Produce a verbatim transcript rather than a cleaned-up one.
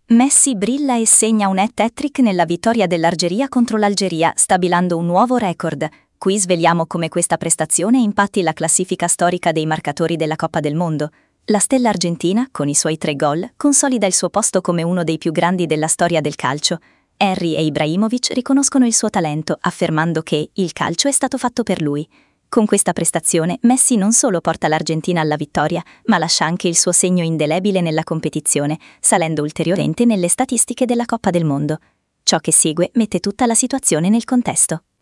Messi brilla e segna un hat-trick nella vittoria dell'Algeria contro l'Algeria, stabilendo un nuovo record. Qui sveliamo come questa prestazione impatti la classifica storica dei marcatori della Coppa del Mondo. La stella argentina, con i suoi tre gol, consolida il suo posto come uno dei più grandi della storia del calcio. Henry e Ibrahimovic riconoscono il suo talento, affermando che il calcio è stato fatto per lui. Con questa prestazione, Messi non solo porta l'Argentina alla vittoria, ma lascia anche il suo segno indelebile nella competizione, salendo ulteriormente nelle statistiche della Coppa del Mondo. Ciò che segue mette tutta la situazione nel contesto.